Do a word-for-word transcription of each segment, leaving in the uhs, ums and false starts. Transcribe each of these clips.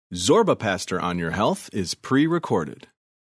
Zorba Pastor on Your Health is pre-recorded.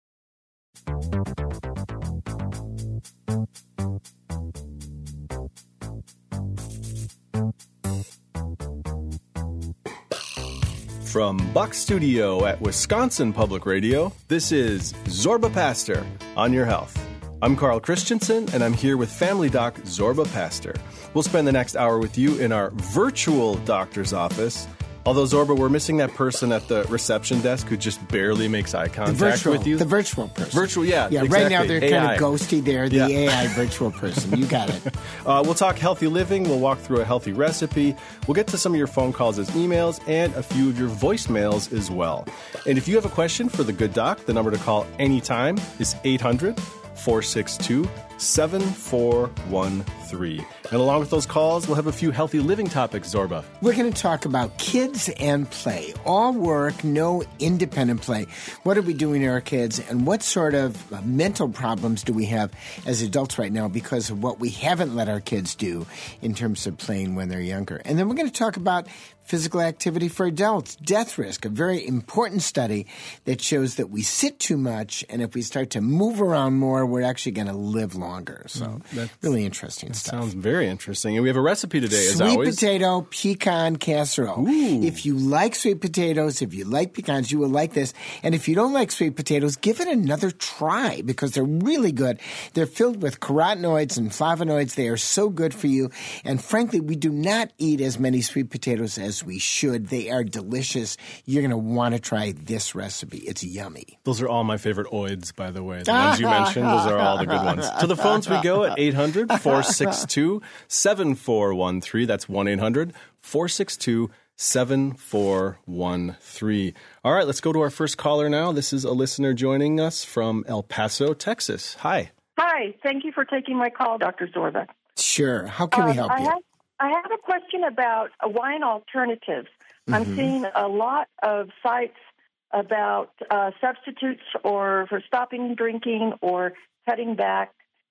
From Buck Studio at Wisconsin Public Radio, this is Zorba Pastor on Your Health. I'm Carl Christensen, and I'm here with Family Doc Zorba Pastor. We'll spend the next hour with you in our virtual doctor's office. Although, Zorba, we're missing that person at the reception desk who just barely makes eye contact the virtual, with you. The virtual person. Virtual, yeah. Yeah, exactly. Right now they're A I. kind of ghosty there, the yeah. A I virtual person. You got it. uh, we'll talk healthy living. We'll walk through a healthy recipe. We'll get to some of your phone calls as emails and a few of your voicemails as well. And if you have a question for the good doc, the number to call anytime is eight hundred, four six two, seven four one three. And along with those calls, we'll have a few healthy living topics, Zorba. We're going to talk about kids and play. All work, no independent play. What are we doing to our kids, and what sort of uh, mental problems do we have as adults right now because of what we haven't let our kids do in terms of playing when they're younger? And then we're going to talk about physical activity for adults, death risk, a very important study that shows that we sit too much, and if we start to move around more, we're actually going to live longer. So That's, really interesting that stuff. Sounds very interesting. And we have a recipe today, as sweet always. Sweet potato pecan casserole. Ooh. If you like sweet potatoes, if you like pecans, you will like this. And if you don't like sweet potatoes, give it another try because they're really good. They're filled with carotenoids and flavonoids. They are so good for you. And frankly, we do not eat as many sweet potatoes as we should. They are delicious. You're going to want to try this recipe. It's yummy. Those are all my favorite oids, by the way. The ones you mentioned, those are all the good ones. To the phones we go at eight hundred, four six two, seven four one three. That's one eight hundred, four six two, seven four one three. All right, let's go to our first caller now. This is a listener joining us from El Paso, Texas. Hi. Hi. Thank you for taking my call, Doctor Zorba. Sure. How can um, we help I you? Have, I have a question about uh, wine alternatives. Mm-hmm. I'm seeing a lot of sites about uh, substitutes or for stopping drinking or cutting back,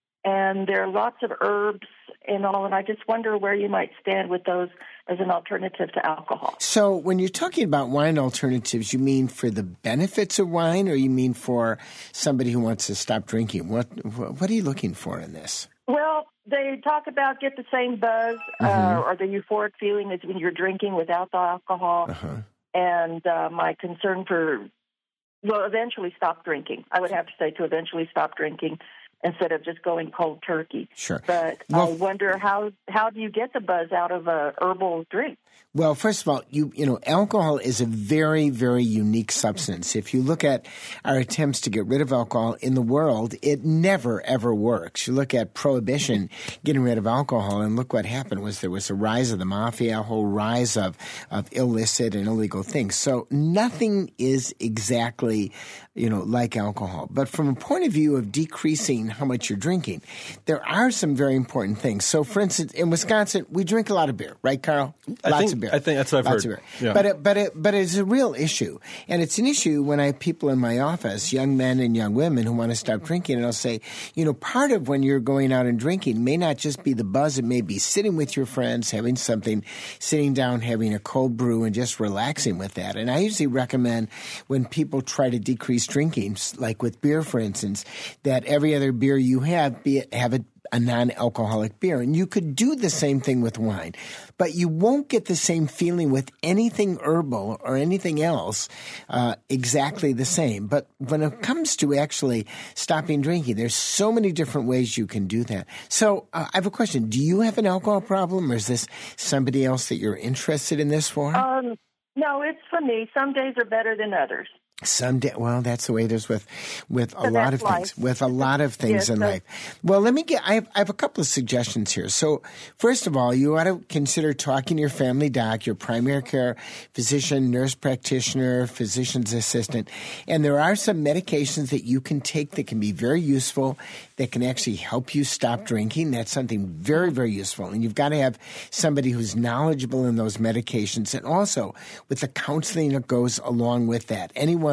and there are lots of herbs and all, and I just wonder where you might stand with those as an alternative to alcohol. So when you're talking about wine alternatives, you mean for the benefits of wine, or you mean for somebody who wants to stop drinking? What What are you looking for in this? Well, they talk about get the same buzz mm-hmm. uh, or the euphoric feeling as when you're drinking without the alcohol. Uh-huh. And uh, my concern for, well, eventually stop drinking. I would have to say to eventually stop drinking instead of just going cold turkey. Sure. But well, I wonder how how do you get the buzz out of a herbal drink? Well, first of all, you you know, alcohol is a very, very unique substance. If you look at our attempts to get rid of alcohol in the world, it never, ever works. You look at prohibition, getting rid of alcohol, and look what happened was there was a rise of the mafia, a whole rise of, of illicit and illegal things. So nothing is exactly, you know, like alcohol. But from a point of view of decreasing how much you're drinking, there are some very important things. So, for instance, in Wisconsin, we drink a lot of beer, right, Carl? I Lots think, of beer. I think that's what I've Lots heard. Of beer. Yeah. But it, but it, but it's a real issue, and it's an issue when I have people in my office, young men and young women who want to stop drinking, and I'll say, you know, part of when you're going out and drinking may not just be the buzz; it may be sitting with your friends, having something, sitting down, having a cold brew, and just relaxing with that. And I usually recommend when people try to decrease drinking, like with beer, for instance, that every other beer you have be it, have it. a non-alcoholic beer. And you could do the same thing with wine, but you won't get the same feeling with anything herbal or anything else uh, exactly the same. But when it comes to actually stopping drinking, there's so many different ways you can do that. So uh, I have a question. Do you have an alcohol problem, or is this somebody else that you're interested in this for? Um, no, it's for me. Some days are better than others. Someday, well, that's the way it is with with a so lot of life. things. With a lot of things yes, in so, life. Well, let me get. I have, I have a couple of suggestions here. So, first of all, you ought to consider talking to your family doc, your primary care physician, nurse practitioner, physician's assistant, and there are some medications that you can take that can be very useful, that can actually help you stop drinking. That's something very, very useful, and you've got to have somebody who's knowledgeable in those medications, and also with the counseling that goes along with that. Anyone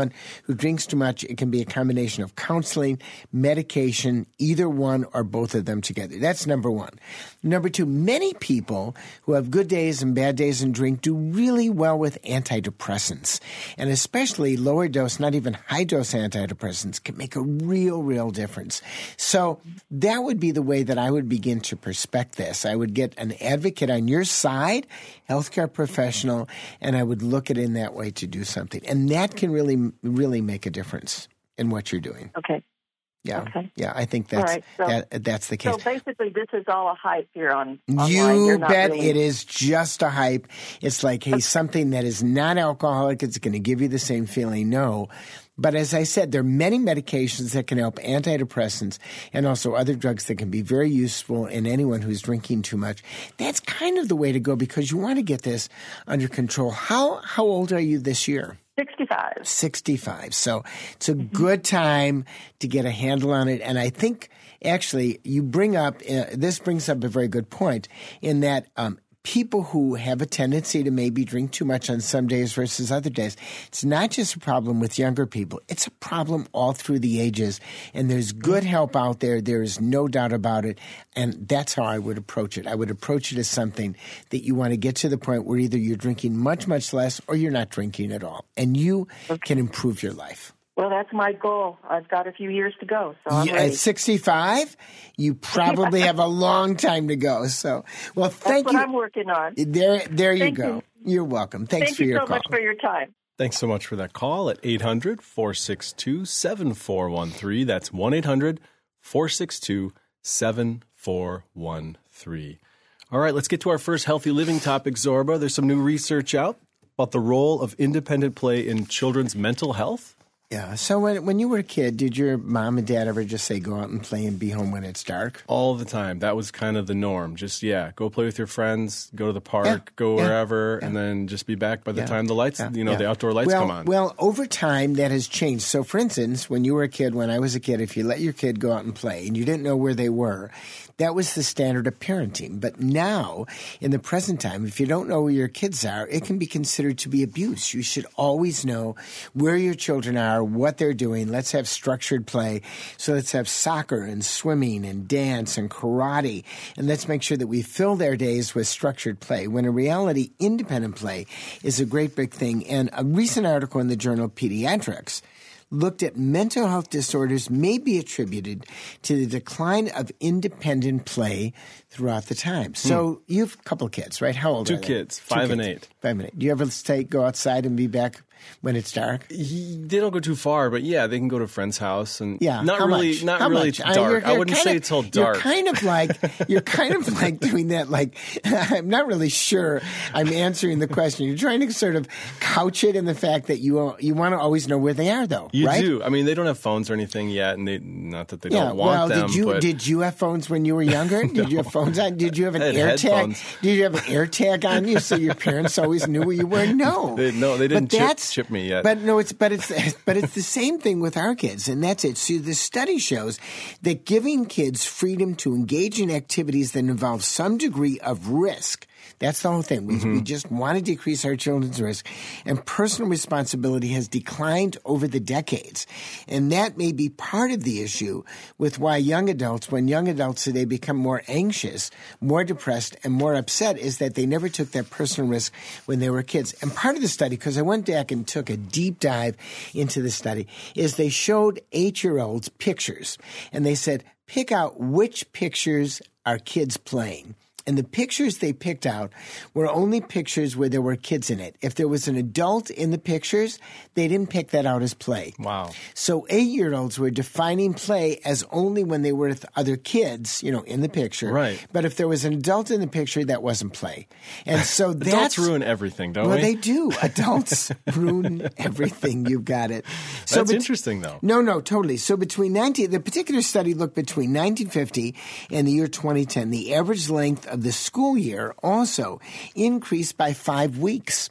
anyone who drinks too much, it can be a combination of counseling, medication, either one or both of them together. That's number one. Number two, many people who have good days and bad days and drink do really well with antidepressants. And especially lower dose, not even high dose antidepressants can make a real, real difference. So that would be the way that I would begin to perspect this. I would get an advocate on your side, healthcare professional, and I would look at it in that way to do something. And that can really, really make a difference in what you're doing. Okay. Yeah, okay. yeah, I think that's right, so, that, that's the case. So basically, this is all a hype here on online. You You're not bet really... it is just a hype. It's like, hey, something that is not alcoholic, it's going to give you the same feeling. No. But as I said, there are many medications that can help, antidepressants, and also other drugs that can be very useful in anyone who's drinking too much. That's kind of the way to go because you want to get this under control. How how old are you this year? sixty-five. sixty-five. So it's a good time to get a handle on it. And I think actually you bring up, uh, this brings up a very good point in that um, people who have a tendency to maybe drink too much on some days versus other days, it's not just a problem with younger people. It's a problem all through the ages. And there's good help out there. There is no doubt about it. And that's how I would approach it. I would approach it as something that you want to get to the point where either you're drinking much, much less or you're not drinking at all. And you okay. can improve your life. Well, that's my goal. I've got a few years to go, so I'm yeah, ready. At sixty-five, you probably have a long time to go. So, well, thank that's you. what I'm working on. There, there you thank go. You. You're welcome. Thanks thank for you your so call. much for your time. Thanks so much for that call at eight hundred, four six two, seven four one three. That's one eight hundred, four six two, seven four one three. All right, let's get to our first healthy living topic, Zorba. There's some new research out about the role of independent play in children's mental health. Yeah. So when when you were a kid, did your mom and dad ever just say, go out and play and be home when it's dark? All the time. That was kind of the norm. Just, yeah, go play with your friends, go to the park, yeah, go yeah, wherever, yeah. and then just be back by the yeah, time the lights, yeah, you know, yeah. the outdoor lights well, come on. Well, over time, that has changed. So, for instance, when you were a kid, when I was a kid, if you let your kid go out and play and you didn't know where they were, that was the standard of parenting. But now, in the present time, if you don't know where your kids are, it can be considered to be abuse. You should always know where your children are, what they're doing. Let's have structured play. So let's have soccer and swimming and dance and karate. And let's make sure that we fill their days with structured play, when in reality, independent play is a great big thing. And a recent article in the journal Pediatrics looked at mental health disorders may be attributed to the decline of independent play throughout the time. So hmm. you have a couple of kids, right? How old Two are they? kids, Two five kids. and eight. Five and eight. Do you ever stay, go outside and be back when it's dark? He, they don't go too far, but yeah, they can go to a friend's house and yeah, not how really, much? not how really much? dark. Uh, you're, you're I wouldn't say of, it's all dark. You're kind of like you're kind of like doing that. Like I'm not really sure I'm answering the question. You're trying to sort of couch it in the fact that you you want to always know where they are, though. You right? do. I mean, they don't have phones or anything yet, and they not that they yeah, don't want well, them. Did you but did you have phones when you were younger? no. Did you have phones on? Did you have an I had air headphones. tag? Did you have an air tag on you so your parents always knew where you were? No, they, no, they didn't but chip, that's, chip me yet. But no, it's but it's but it's the same thing with our kids, and that's it. So the study shows that giving kids freedom to engage in activities that involve some degree of risk. That's the whole thing. We, mm-hmm. we just want to decrease our children's risk. And personal responsibility has declined over the decades. And that may be part of the issue with why young adults, when young adults today become more anxious, more depressed, and more upset, is that they never took that personal risk when they were kids. And part of the study, because I went back and took a deep dive into the study, is they showed eight-year-olds pictures. And they said, pick out which pictures are kids playing. And the pictures they picked out were only pictures where there were kids in it. If there was an adult in the pictures, they didn't pick that out as play. Wow. So eight-year-olds were defining play as only when they were with other kids, you know, in the picture. Right. But if there was an adult in the picture, that wasn't play. And so that's... Adults ruin everything, don't well, we? Well, they do. Adults ruin everything. You've got it. So That's bet- interesting, though. No, no, totally. So between nineteen... The particular study looked between nineteen fifty and the year twenty ten. The average length of the school year also increased by five weeks.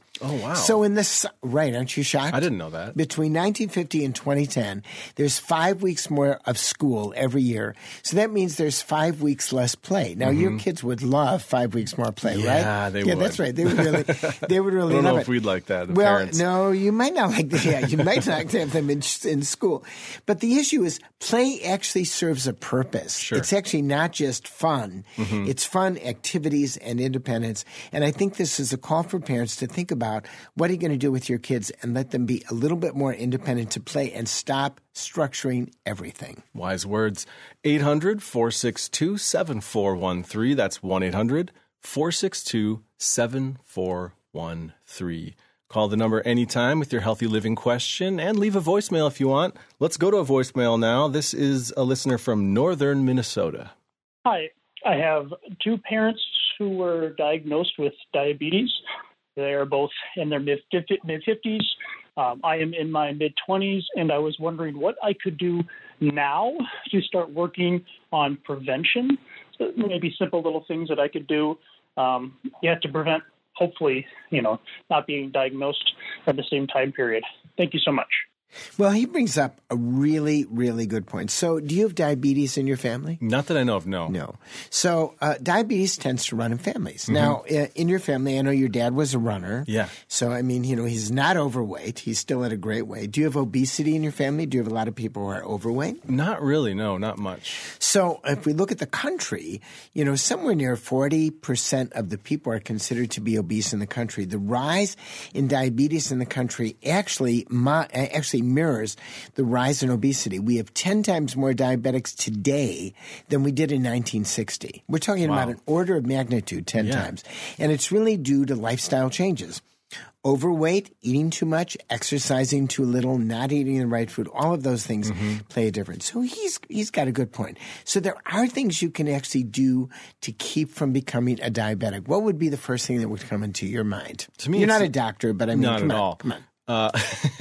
Oh, wow. So in this, right, aren't you shocked? I didn't know that. Between nineteen fifty and twenty ten, there's five weeks more of school every year. So that means there's five weeks less play. Now, mm-hmm. your kids would love five weeks more play, yeah, right? Yeah, they yeah, would. that's right. They would really, they would really I don't love know it. if we'd like that, the well, parents. no, you might not like that. Yeah, you might not have them in, in school. But the issue is play actually serves a purpose. Sure. It's actually not just fun. Mm-hmm. It's fun, activities, and independence. And I think this is a call for parents to think about what are you going to do with your kids and let them be a little bit more independent to play and stop structuring everything. Wise words. eight hundred, four six two, seven four one three. That's one eight hundred, four six two, seven four one three. Call the number anytime with your healthy living question and leave a voicemail if you want. Let's go to a voicemail now. This is a listener from northern Minnesota. Hi. I have two parents who were diagnosed with diabetes. They are both in their mid-fifties. Um, I am in my mid-twenties, and I was wondering what I could do now to start working on prevention. So maybe simple little things that I could do um, yeah, to prevent, hopefully, you know, not being diagnosed at the same time period. Thank you so much. Well, he brings up a really, really good point. So do you have diabetes in your family? Not that I know of, no. No. So uh, diabetes tends to run in families. Mm-hmm. Now, uh, in your family, I know your dad was a runner. Yeah. So, I mean, you know, he's not overweight. He's still at a great weight. Do you have obesity in your family? Do you have a lot of people who are overweight? Not really, no, not much. So if we look at the country, you know, somewhere near forty percent of the people are considered to be obese in the country. The rise in diabetes in the country actually, actually mirrors the rise in obesity. We have ten times more diabetics today than we did in nineteen sixty. We're talking wow. about an order of magnitude ten yeah. times. And it's really due to lifestyle changes. Overweight, eating too much, exercising too little, not eating the right food, all of those things mm-hmm. play a difference. So he's he's got a good point. So there are things you can actually do to keep from becoming a diabetic. What would be the first thing that would come into your mind? To me, You're not a doctor, but I mean, not come at on, all. Come on. Uh,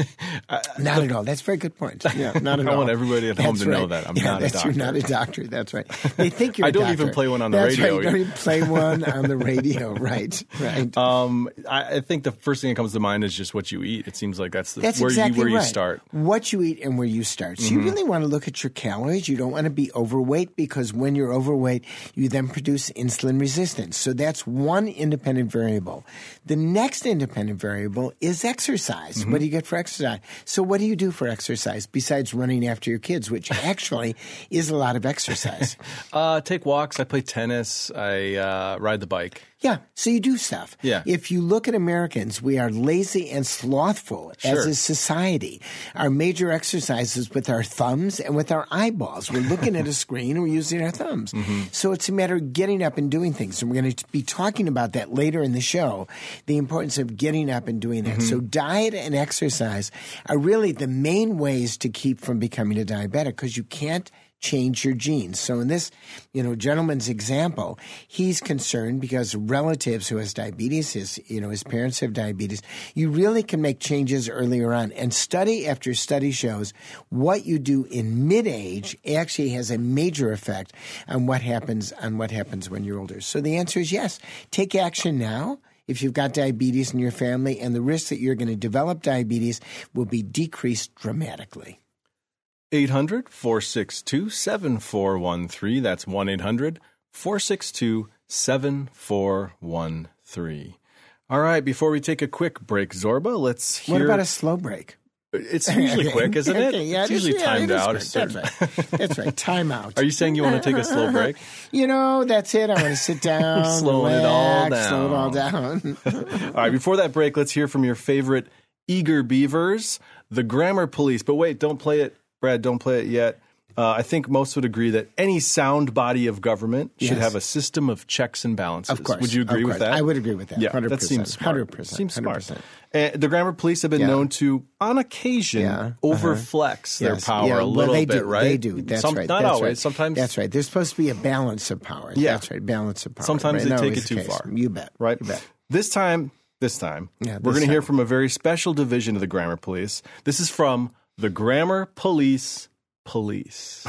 not at all. That's a very good point. Yeah, not at I all. I want everybody at home that's to right. know that I'm yeah, not a that's, doctor. You're not a doctor. That's right. They think you're I a don't doctor. even play one on the that's radio. Right. You don't even play one on the radio. Right, right. Um, I, I think the first thing that comes to mind is just what you eat. It seems like that's, the, that's where, exactly you, where right. you start. What you eat and where you start. So mm-hmm. you really want to look at your calories. You don't want to be overweight because when you're overweight, you then produce insulin resistance. So that's one independent variable. The next independent variable is exercise. Mm-hmm. What do you get for exercise? So what do you do for exercise besides running after your kids, which actually is a lot of exercise? uh, take walks. I play tennis. I uh, ride the bike. Yeah, so you do stuff. Yeah. If you look at Americans, we are lazy and slothful sure. as a society. Our major exercise is with our thumbs and with our eyeballs. We're looking at a screen and we're using our thumbs. Mm-hmm. So it's a matter of getting up and doing things. And we're going to be talking about that later in the show, the importance of getting up and doing that. Mm-hmm. So diet and exercise are really the main ways to keep from becoming a diabetic because you can't change your genes. So in this, you know, gentleman's example, he's concerned because relatives who has diabetes, his, you know, his parents have diabetes. You really can make changes earlier on. And study after study shows what you do in mid-age actually has a major effect on what happens on what happens when you're older. So the answer is yes. Take action now. If you've got diabetes in your family, and the risk that you're going to develop diabetes will be decreased dramatically. eight hundred, four six two, seven four one three. That's one eight hundred, four six two, seven four one three. All right, before we take a quick break, Zorba, let's hear... What about a slow break? It's usually okay. quick, isn't it? Okay, yeah, it's it usually is, yeah, timed it is out. That's right. That's right. Time out. Are you saying you want to take a slow break? You know, that's it. I want to sit down, slowing relax, it all down. slow it all down. All right, before that break, let's hear from your favorite eager beavers, the Grammar Police. But wait, don't play it. Brad, don't play it yet. Uh, I think most would agree that any sound body of government should yes. have a system of checks and balances. Of course. Would you agree of with course. that? I would agree with that. Yeah, one hundred percent. that seems smart. one hundred percent. Seems smart. one hundred percent. Uh, the Grammar Police have been yeah. known to, on occasion, yeah. overflex uh-huh. their yes. power yeah. a little well, they bit, do. right? They do. That's Some, right. Not That's always. Right. Sometimes. That's right. There's supposed to be a balance of power. Yeah. That's right. Balance of power. Sometimes right? they Not take always it too the case. far. You bet. Right? You bet. This time, this time, yeah, we're this going to hear time. from a very special division of the Grammar Police. This is from the Grammar Police Police.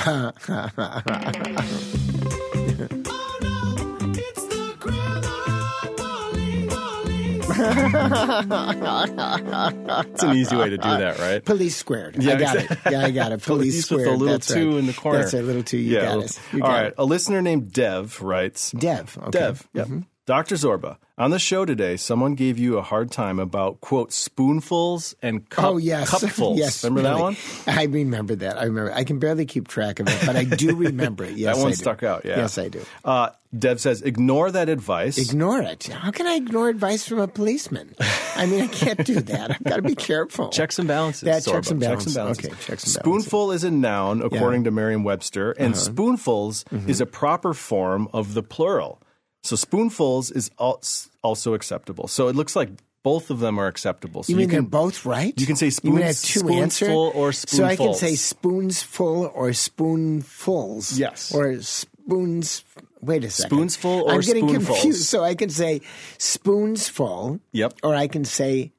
It's an easy way to do that, right? Police squared. Yeah, I got it. Yeah, I got it. Police, Police squared. with a little That's two right. in the corner. That's a little two. You yeah, got little, it. You all got right. it. A listener named Dev writes. Dev. Okay. Dev. Yep. Mm-hmm. Doctor Zorba, on the show today, someone gave you a hard time about, quote, spoonfuls and cup, oh, yes. cupfuls. Yes, remember really. that one? I remember that. I remember. I can barely keep track of it, but I do remember it. Yes, that one I do. stuck out, yeah. Yes, I do. Uh, Dev says, ignore that advice. Ignore it. How can I ignore advice from a policeman? I mean, I can't do that. I've got to be careful. Checks and balances. That Zorba. checks and balances. Checks and balances. Okay, checks and balances. Spoonful is a noun, according Yeah. to Merriam-Webster, and Uh-huh. spoonfuls Mm-hmm. is a proper form of the plural. So spoonfuls is al- also acceptable. So it looks like both of them are acceptable. So You mean can, they're both right? You can say You spoons, mean I have two answers? spoonful or So I can spoonfuls. say spoons full or spoonfuls. Yes. Or spoons. Wait a second. Spoonsful or I'm getting spoonfuls? confused. So I can say spoons full. Yep. Or I can say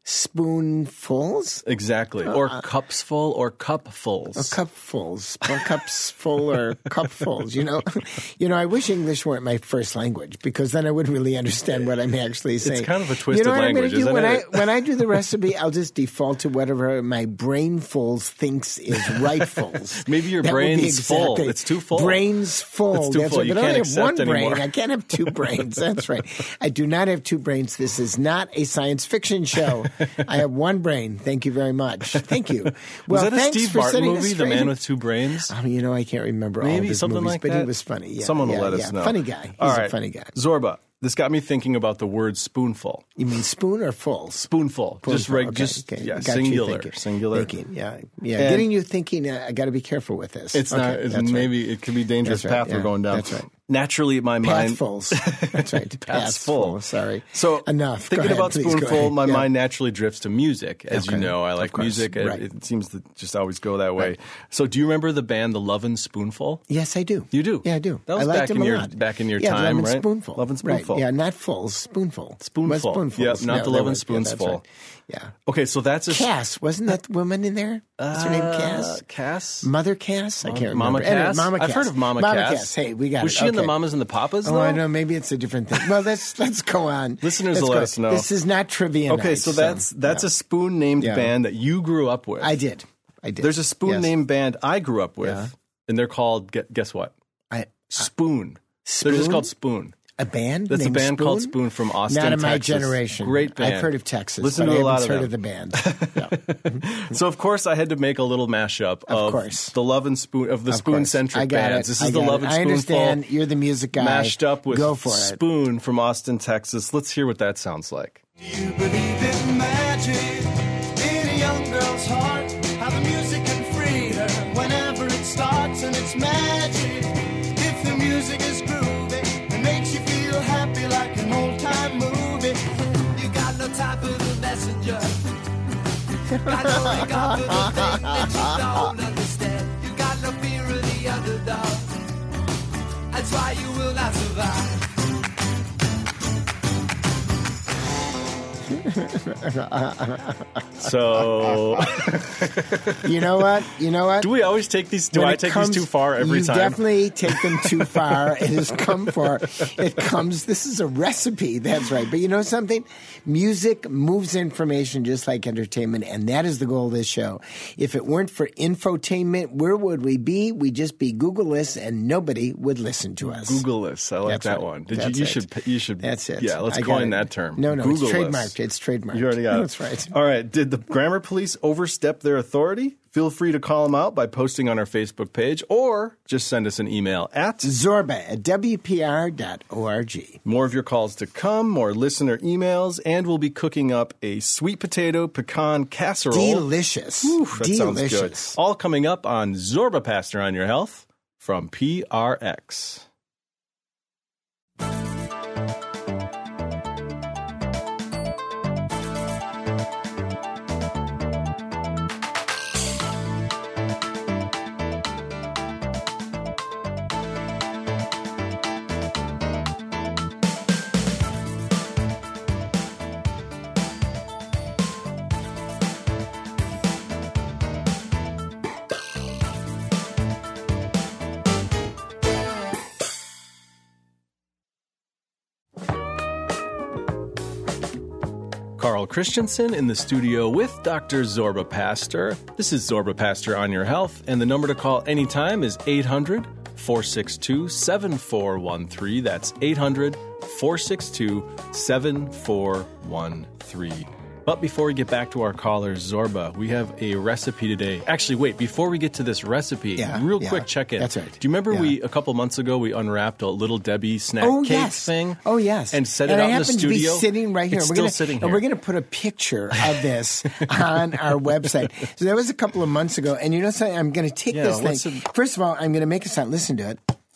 spoonfuls. Exactly. Or cups full or cupfuls. Or cupfuls, or cups full, or cupfuls. You know, you know. I wish English weren't my first language because then I wouldn't really understand what I'm actually saying. kind of a You twisted know what language, I'm gonna do? isn't when it? I when I do the recipe, I'll just default to whatever my brainfuls thinks is rightfuls. Maybe your That would be brain's full. exactly- It's too full. Brain's full. It's too That's full. right. You But I can't only have accept one brain. anymore. I can't have two brains. That's right. I do not have two brains. This is not a science fiction show. I have one brain. Thank you very much. Thank you. Well, Was that a thanks Steve for Martin setting movie, this The straight. Man with Two Brains? Oh, you know, I can't remember all Maybe of his something movies, like but that. he was funny. Yeah, Someone will yeah, let us yeah. know. Funny guy. He's All a right. funny guy. Zorba, this got me thinking about the word spoonful. You mean spoon or full? Spoonful. Just Spoonful. reg- Okay, just okay. yeah, Got you singular. thinking. Singular. Thinking, yeah, yeah. And- Getting you thinking. Uh, I got to be careful with this. It's Okay, not. It's that's right. maybe it could be a dangerous That's right, path we're yeah, going down. that's right. Naturally, my mind. Pathfuls. That's right. Paths Paths full. Sorry. So enough. Go Thinking ahead, about please, go spoonful, ahead. my Yeah. mind naturally drifts to music. As Okay. you know, I Of like course. music. It, Right. it seems to just always go that way. Right. So, do you remember the band The Lovin' Spoonful? Yes, I do. You do? Yeah, I do. That was I liked back him in a your lot. back in your yeah, time, Lovin' right? Spoonful. Lovin' Spoonful. Right. Yeah, not full. Spoonful. Spoonful. Was spoonfuls. Yep, not No, the they Lovin' were- yeah, Spoons that's full. right. Yeah. Okay, so that's a Cass, wasn't that woman in there? What's her name? Uh, Cass? Cass. Mother Cass? I can't Mama remember. Anyway, Cass? Mama Cass. I've heard of Mama, Mama Cass. Cass. Hey, we got Was it. she in the Okay. Mamas and the Papas, Oh, though? I know. Maybe it's a different thing. Well, let's let's go on. Listeners Let's will go. let us know. This is not trivia Okay, night, so that's that's yeah. a spoon named Yeah. band that you grew up with. I did. I did. There's a spoon Yes. named band I grew up with, Yeah. and they're called, gu- guess what? I, Spoon. They're just Spoon? called Spoon. a band. That's a named band Spoon? called Spoon from Austin, Not in my Texas. generation. Great band. I've heard of Texas. Listen but to I a lot haven't of heard them. of the band. Yeah. So of course I had to make a little mashup of, Of course. the Love and Spoon of the Of spoon course. centric I got bands. it. This I is the got Love it. and I Spoonful understand. You're the music guy. mashed up with Go for it. Spoon from Austin, Texas. Let's hear what that sounds like. Do you believe in magic in a young girl's heart? How the music can free her whenever it starts, and it's magic. If the music is groovy, it makes you feel happy like an old time movie. You got no time for the messenger. Got no regard for the thing that you don't understand. You got no fear of the underdog. That's why you will not survive. So You know what? You know what? do we always take these? Do When I it take comes- these too far every you time? definitely take them too far. It has come for. It comes. This is a recipe. That's right. But you know something? Music moves information just like entertainment, and that is the goal of this show. If it weren't for infotainment, where would we be? We'd just be Google-less, and nobody would listen to us. Google-less. I like That's that right. one. Did That's you? You right. should. You should. That's it. Yeah. Let's I got coin it. that term. No, no, Google-less. it's trademarked. It's trademarked. You already got it. That's right. All right. Did the grammar police overstep their authority? Feel free to call them out by posting on our Facebook page or just send us an email at Zorba at W P R dot org. more of your calls to come, more listener emails, and we'll be cooking up a sweet potato pecan casserole. Delicious. Oof, that sounds good. Delicious. All coming up on Zorba Pastor on Your Health from P R X. Carl Christensen in the studio with Doctor Zorba Pastor. This is Zorba Pastor on Your Health, and the number to call anytime is eight hundred, four six two, seven four one three. That's eight hundred, four six two, seven four one three. But before we get back to our caller, Zorba, we have a recipe today. Actually, wait, before we get to this recipe, Yeah, real yeah, quick check-in. that's right. Do you remember Yeah. we, a couple months ago, we unwrapped a Little Debbie snack Oh, cake yes. thing? Oh, yes. And set and it out I in the happen studio? to be sitting right here. It's we're still gonna, sitting And here. we're going to put a picture of this on our website. So that was a couple of months ago. And you know something? I'm going to take Yeah, this what's thing. the- First of all, I'm going to make a sound. Listen to it.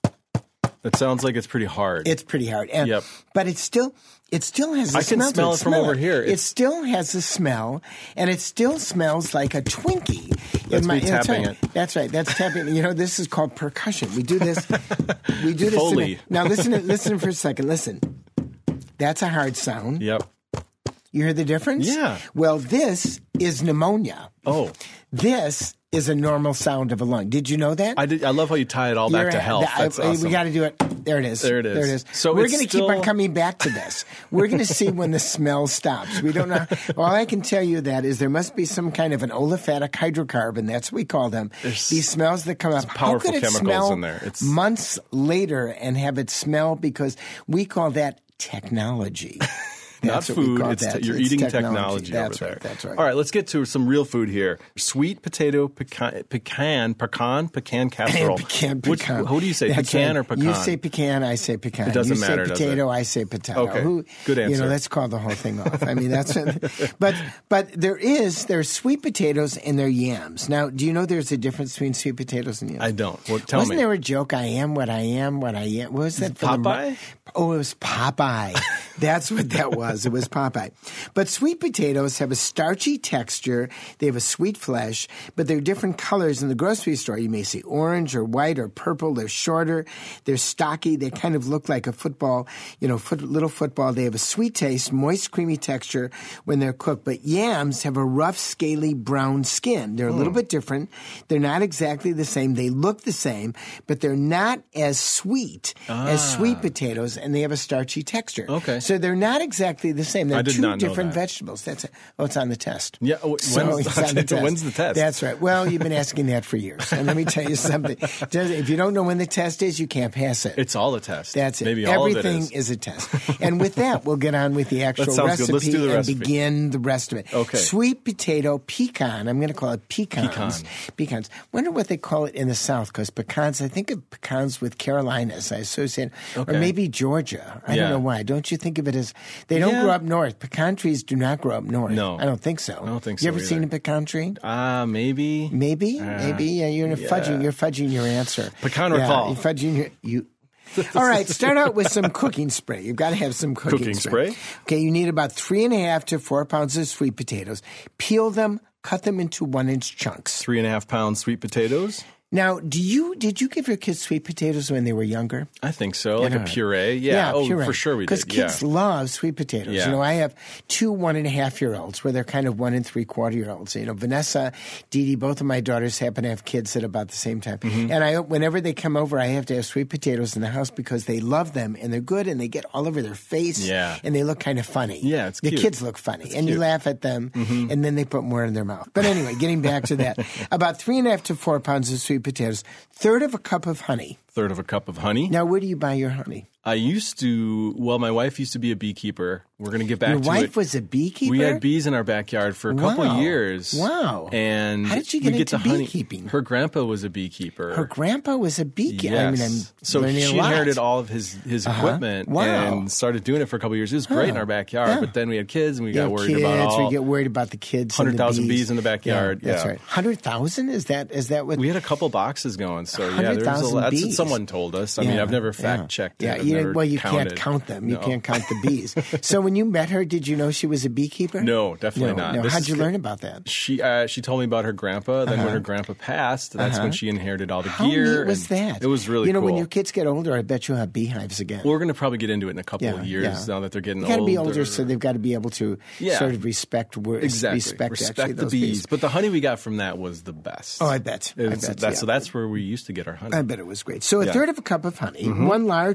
That sounds like it's pretty hard. It's pretty hard. And, Yep. But it still... It still has a I can smell to smell it from over here. It It's- still has a smell, and it still smells like a Twinkie. That's in my, me that's tapping right. it. That's right. That's tapping. You know, this is called percussion. We do this. We do this. Foley. In a, now listen. To, listen for a second. Listen. That's a hard sound. Yep. You hear the difference? Yeah. Well, this is pneumonia. Oh, This is a normal sound of a lung. Did you know that? I did. I love how you tie it all back You're to at- health. I- That's I- awesome. We got to do it. There it is. There it is. There it is. So we're it's going to keep still- on coming back to this. We're going to see when the smell stops. We don't know. All I can tell you that is there must be some kind of an olfactic hydrocarbon. That's what we call them. There's- These smells that come up. powerful How could it chemicals smell in there. It's- months later and have it smell? Because we call that technology. Not That's what we food. call It's that. te- you're It's eating technology, That's over right. there. That's right. All right, let's get to some real food here. Sweet potato pecan, pecan, pecan, pecan casserole. pecan, Which- pecan. who do you say, That's pecan right. or pecan? You say pecan, I say pecan. It doesn't you say matter, does it? potato, I say potato. Okay. Who, Good You answer. know, let's call the whole thing off. I mean, that's. but but there is there's sweet potatoes and there are yams. Now, do you know there's a difference between sweet potatoes and yams? I don't. Well, tell Wasn't me. there a joke? I am what I am. What I am. What was that? For the- Popeye? oh, it was Popeye. That's what that was. It was Popeye. But sweet potatoes have a starchy texture. They have a sweet flesh, but they're different colors in the grocery store. You may see orange or white or purple. They're shorter. They're stocky. They kind of look like a football, you know, foot, little football. They have a sweet taste, moist, creamy texture when they're cooked. But yams have a rough, scaly brown skin. They're a little bit different. They're not exactly the same. They look the same, but they're not as sweet as sweet potatoes, and they have a starchy texture. Okay. So they're not exactly the same. They're I did two not know different that. vegetables. That's it. Oh, it's on the test. Yeah, oh, So when's- it's on the test. when's the test? That's right. Well, you've been asking that for years. And let me tell you something. Just- If you don't know when the test is, you can't pass it. It's all a test. That's it. Maybe all Everything of it is. a test. And with that, we'll get on with the actual sounds recipe good. Let's do the and recipe. begin the rest of it. Okay. Sweet potato pecan. I'm going to call it pecans. Pecan. Pecans. Wonder what they call it in the South, because pecans, I think of pecans with Carolinas. I associate, Okay. or maybe Georgia. I Yeah. don't know why. Don't you think of it as, they don't Yeah. grow up north. Pecan trees do not grow up north. No. I don't think so. I don't think You so ever either. seen a pecan tree? Ah, uh, maybe. Maybe, maybe. Yeah, you're yeah. fudging. You're fudging your answer. Pecan or yeah, call? You're fudging your you. All right, start out with some cooking spray. You've got to have some cooking, Cooking spray. spray? Okay, you need about three and a half to four pounds of sweet potatoes. Peel them, cut them into one inch chunks. Three and a half pounds sweet potatoes. Now, do you did you give your kids sweet potatoes when they were younger? I think so, like a know. puree. Yeah, oh, puree. for sure we did. Because kids yeah. love sweet potatoes. Yeah. You know, I have two one and a half year olds where they're kind of one and three quarter year olds. You know, Vanessa, Dee Dee, both of my daughters happen to have kids at about the same time. Mm-hmm. And I, whenever they come over, I have to have sweet potatoes in the house because they love them and they're good and they get all over their face. Yeah. And they look kind of funny. Yeah, it's the cute. kids look funny, and you cute. laugh at them, and then they put more in their mouth. But anyway, getting back to that, about three and a half to four pounds of sweet potatoes, third of a cup of honey. Third of a cup of honey. Now, where do you buy your honey? I used to, well, my wife used to be a beekeeper. We're going to get back Your to wife it. was a beekeeper? We had bees in our backyard for a couple Wow. years. Wow. And How did you we get get into to honey. beekeeping? Her grandpa was a beekeeper. Her grandpa was a beekeeper. Yes. I mean, I'm so learning she a lot. inherited all of his, his Uh-huh. equipment Wow. and started doing it for a couple of years. It was great in Oh. our backyard, Yeah. but then we had kids and we You got have worried kids, about all. we get worried about the kids. and the one hundred thousand bees. bees in the backyard. Yeah, that's Yeah. right. one hundred thousand? Is that is that what? We had a couple boxes going, so yeah, one hundred there was a thousand lot. That's what bees. someone told us. I mean, Yeah, I've never yeah. fact checked Yeah, it. I've you, never well, you counted. can't count them. You No. can't count the bees. So when you met her, did you know she was a beekeeper? No, definitely no, not. No. This How'd is you good. learn about that? She uh, she told me about her grandpa. Then when her grandpa passed, that's when she inherited all the Uh-huh. How gear. neat was and that? It was really You know, cool. when your kids get older, I bet you'll have beehives again. Well, we're going to probably get into it in a couple Yeah, of years yeah. now that they're getting They got to older. be older, so they've got to be able to Yeah. sort of respect wor- Exactly. respect, Respect actually, the those bees. But the honey we got from that was the best. Oh, I bet. I It's- bet, that's, yeah. So that's where we used to get our honey. I bet it was great. So a Yeah. third of a cup of honey, one large egg,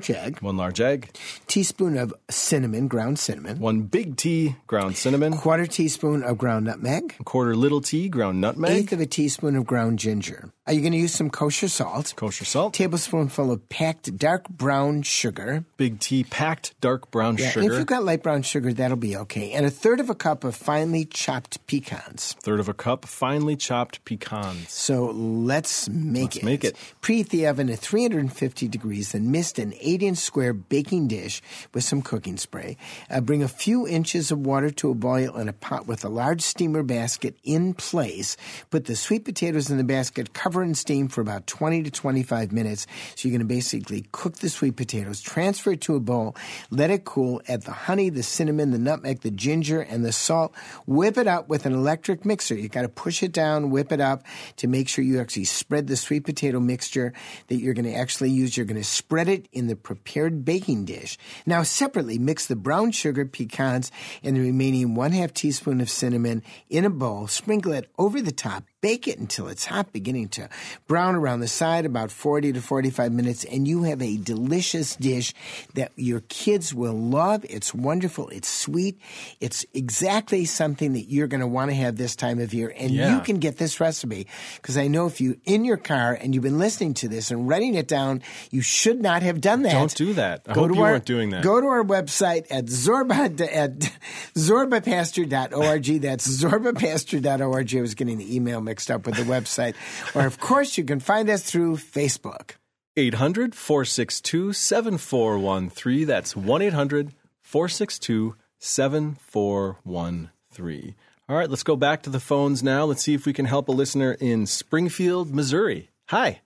One large egg. Teaspoon of cinnamon, ground cinnamon. One big tea ground cinnamon. Quarter teaspoon of ground nutmeg. A quarter little tea ground nutmeg. Eighth of a teaspoon of ground ginger. Are you going to use some kosher salt? Kosher salt. Tablespoonful of packed dark brown sugar. Big tea packed dark brown Yeah, sugar. if you've got light brown sugar, that'll be okay. And a third of a cup of finely chopped pecans. Third of a cup finely chopped pecans. So let's make Let's it. make it. Preheat the oven at three hundred fifty degrees, then mist an eight-inch square baking dish with some cooking spray. Uh, bring a few inches of water to a boil in a pot with a large steamer basket in place. Put the sweet potatoes in the basket, cover and steam for about twenty to twenty-five minutes. So you're going to basically cook the sweet potatoes, transfer it to a bowl, let it cool, add the honey, the cinnamon, the nutmeg, the ginger, and the salt. Whip it up with an electric mixer. You got to push it down, whip it up to make sure you actually spread the sweet potato mixture that you're going to actually use. You're going to spread it in the prepared baking dish. Now, separately, mix the brown sugar, pecans, and the remaining one half teaspoon of cinnamon in a bowl. Sprinkle it over the top. Bake it until it's hot, beginning to brown around the side, about forty to forty-five minutes, and you have a delicious dish that your kids will love. It's wonderful. It's sweet. It's exactly something that you're going to want to have this time of year. And Yeah. you can get this recipe, because I know if you're in your car and you've been listening to this and writing it down, you should not have done that. Don't do that. I Go hope to you our, weren't doing that. Go to our website at zorba at zorba pastor dot org. That's zorba pastor dot org. I was getting the email mixed up with the website. Or, of course, you can find us through Facebook. eight hundred, four six two, seven four one three. That's one eight hundred, four six two, seven four one three. All right, let's go back to the phones now. Let's see if we can help a listener in Springfield, Missouri. Hi.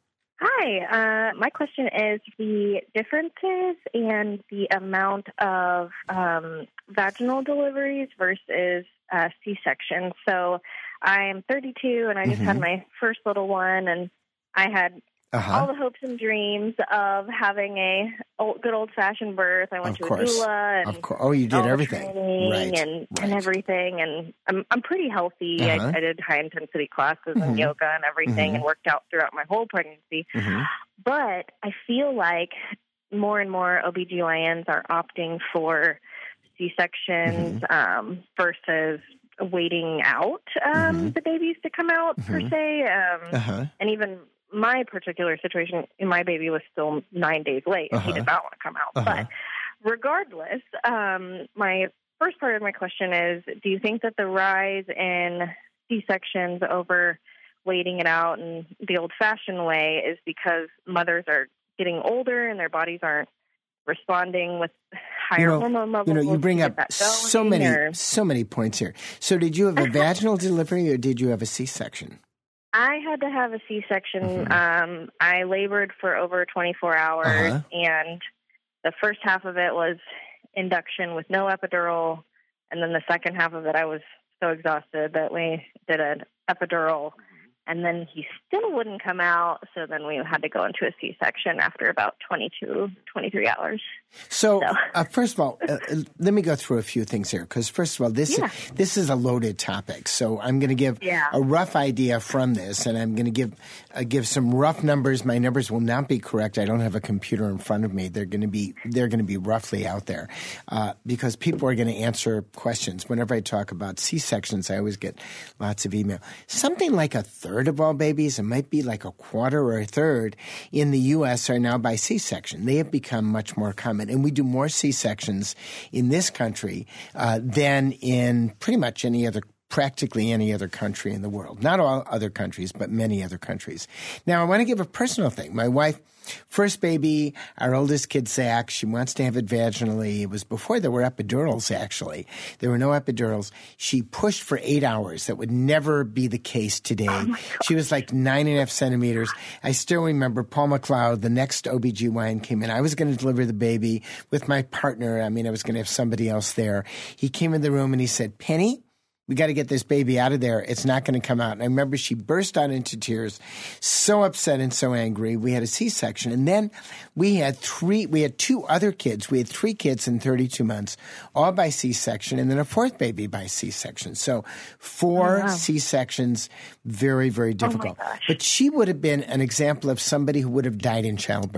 Hi. Uh, my question is the differences in the amount of um, vaginal deliveries versus uh, C-section. So I am thirty-two, and I just Mm-hmm. had my first little one, and I had Uh-huh. all the hopes and dreams of having a old, good old-fashioned birth. I went Of to course. a doula, and Of course. Oh, you did all the everything. training Right. and, right. and everything, and I'm I'm pretty healthy. Uh-huh. I, I did high-intensity classes Mhm. and yoga and everything, Mhm. and worked out throughout my whole pregnancy. Mhm. But I feel like more and more O B G Y Ns are opting for C-sections Mm-hmm. um, versus waiting out um, Mhm. the babies to come out, per Mhm. se. Um, Uh-huh. and even my particular situation, my baby was still nine days late, and he Uh-huh. did not want to come out. Uh-huh. But regardless, um, my first part of my question is, do you think that the rise in C-sections over waiting it out and the old-fashioned way is because mothers are getting older and their bodies aren't responding with higher You know, hormone levels? You know, you bring to up get that going, so many, or- so many points here. So, did you have a vaginal delivery or did you have a C-section? I had to have a C-section. Mhm. Um, I labored for over twenty-four hours, Uh-huh. and the first half of it was induction with no epidural, and then the second half of it, I was so exhausted that we did an epidural, and then he still wouldn't come out, so then we had to go into a C-section after about twenty-two, twenty-three hours. So, So. uh, first of all, uh, uh, let me go through a few things here, because first of all, this Yeah. this is a loaded topic. So, I'm going to give Yeah. a rough idea from this, and I'm going to give uh, give some rough numbers. My numbers will not be correct. I don't have a computer in front of me. They're going to be they're going to be roughly out there, uh, because people are going to answer questions. Whenever I talk about C-sections, I always get lots of email. Something like a third of all babies, it might be like a quarter or a third in the U S are now by C-section. They have become much more common. And we do more C-sections in this country uh, than in pretty much any other, practically any other country in the world. Not all other countries, but many other countries. Now, I want to give a personal thing. My wife, first baby, our oldest kid, Zach, she wants to have it vaginally. It was before there were epidurals, actually. There were no epidurals. She pushed for eight hours. That would never be the case today. Oh She was like nine and a half centimeters. I still remember Paul McLeod, the next O B G Y N, came in. I was going to deliver the baby with my partner. I mean, I was going to have somebody else there. He came in the room and he said, Penny, we got to get this baby out of there. It's not going to come out. And I remember she burst out into tears, so upset and so angry. We had a C-section. And then we had three, we had two other kids. We had three kids in thirty-two months, all by C-section, and then a fourth baby by C-section. So four Oh, wow. C-sections, very, very difficult. gosh. But she would have been an example of somebody who would have died in childbirth.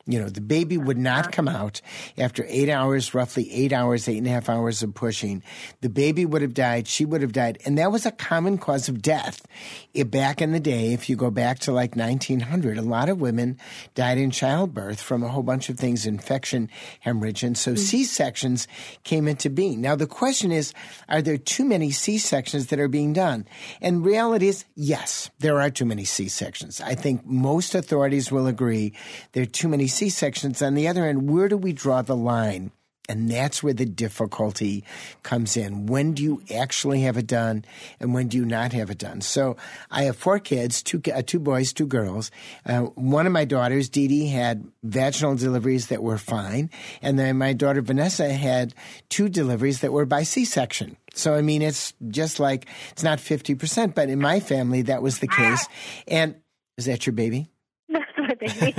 You know, the baby would not come out after eight hours, roughly eight hours, eight and a half hours of pushing. The baby would have died. She would have died. And that was a common cause of death. It, back in the day, if you go back to like nineteen hundred, a lot of women died in childbirth from a whole bunch of things, infection, hemorrhage. And so mm-hmm. C-sections came into being. Now, the question is, are there too many C-sections that are being done? And reality is, yes, there are too many C-sections. I think most authorities will agree there are too many C-sections. On the other end, where do we draw the line? And that's where the difficulty comes in. When do you actually have it done, and when do you not have it done? So I have four kids, two uh, two boys, two girls. Uh, one of my daughters, Dee Dee, had vaginal deliveries that were fine, and then my daughter Vanessa had two deliveries that were by C-section. So, I mean, it's just like, it's not fifty percent, but in my family, that was the case. And is that your baby? That's my baby.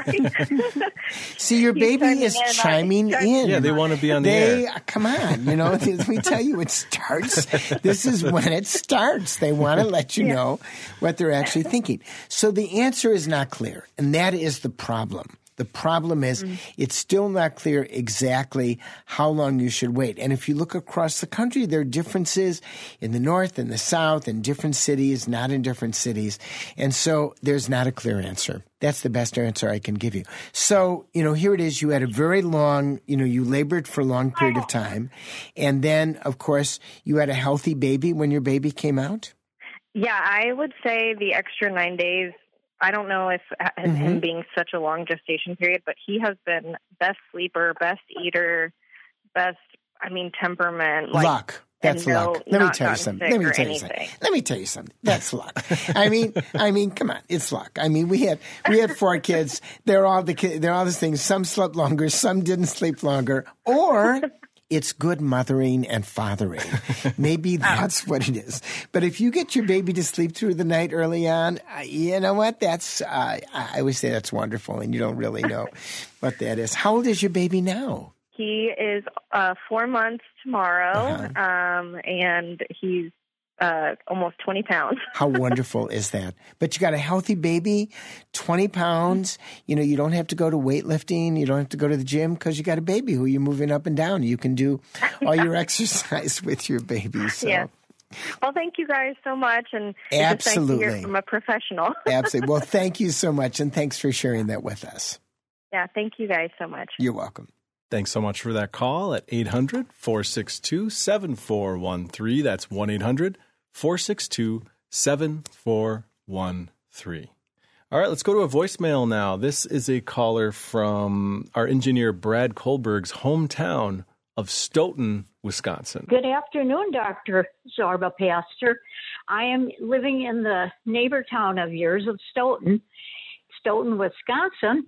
Sorry. See, your He's baby is in, chiming in. Yeah, they want to be on the they, air. Come on, you know, let me tell you, it starts. This is when it starts. They want to let you yeah. know what they're actually thinking. So the answer is not clear, and that is the problem. The problem is mm-hmm. it's still not clear exactly how long you should wait. And if you look across the country, there are differences in the north and the south, in different cities, not in different cities. And so there's not a clear answer. That's the best answer I can give you. So, you know, here it is. You had a very long, you know, you labored for a long period of time. And then, of course, you had a healthy baby when your baby came out? Yeah, I would say the extra nine days. I don't know if mm-hmm. him being such a long gestation period, but he has been best sleeper, best eater, best, I mean, temperament. Like, luck. That's no, luck. Let me tell you something. Let me tell you something. Let me tell you something. That's luck. I mean, I mean, come on, it's luck. I mean, we had we had four kids. They're all the kids. They're all these things. Some slept longer. Some didn't sleep longer. Or it's good mothering and fathering. Maybe that's what it is. But if you get your baby to sleep through the night early on, uh, you know what? That's uh, I always say that's wonderful, and you don't really know what that is. How old is your baby now? He is uh, four months tomorrow, uh-huh. um, and he's uh, almost twenty pounds. How wonderful is that? But you got a healthy baby, twenty pounds. You know, you don't have to go to weightlifting. You don't have to go to the gym because you got a baby who you're moving up and down. You can do all your exercise with your baby. So. Yeah. Well, thank you guys so much. And absolutely. It's nice to hear from a professional. Absolutely. Well, thank you so much, and thanks for sharing that with us. Yeah, thank you guys so much. You're welcome. Thanks so much for that call at eight hundred, four six two, seven four one three. That's one eight hundred, four six two, seven four one three. All right, let's go to a voicemail now. This is a caller from our engineer Brad Kohlberg's hometown of Stoughton, Wisconsin. Good afternoon, Doctor Zorba Pastor. I am living in the neighbor town of yours of Stoughton, Stoughton, Wisconsin.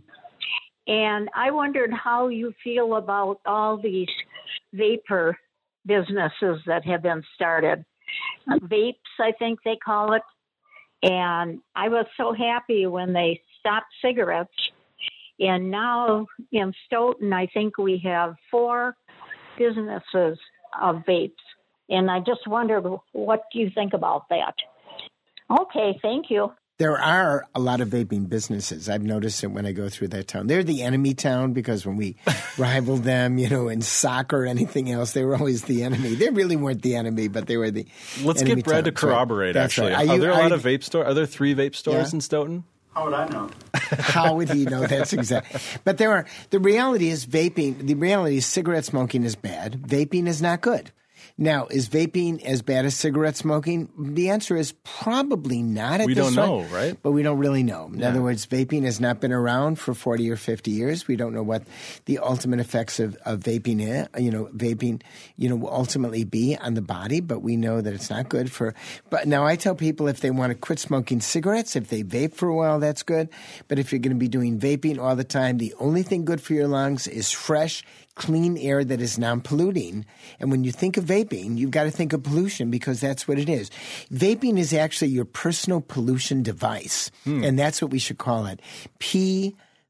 And I wondered how you feel about all these vapor businesses that have been started. Vapes, I think they call it. And I was so happy when they stopped cigarettes. And now in Stoughton, I think we have four businesses of vapes. And I just wondered, what do you think about that? Okay, thank you. There are a lot of vaping businesses. I've noticed it when I go through that town. They're the enemy town because when we rivaled them, you know, in soccer or anything else, they were always the enemy. They really weren't the enemy, but they were the Let's enemy get Brad town. to corroborate, right. actually. Right. Are, are you, there a are lot you, of vape stores? Are there three vape stores yeah. in Stoughton? How would I know? How would he know? That's exactly. But there are. The reality is vaping. The reality is cigarette smoking is bad. Vaping is not good. Now, is vaping as bad as cigarette smoking? The answer is probably not at we this don't time, know, right? But we don't really know. In yeah. other words, vaping has not been around for forty or fifty years. We don't know what the ultimate effects of, of vaping is, you know, vaping, you know, will ultimately be on the body, but we know that it's not good for, but now I tell people if they want to quit smoking cigarettes, if they vape for a while, that's good. But if you're going to be doing vaping all the time, the only thing good for your lungs is fresh, clean air that is non-polluting. And when you think of vaping, you've got to think of pollution because that's what it is. Vaping is actually your personal pollution device. Hmm. And that's what we should call it. P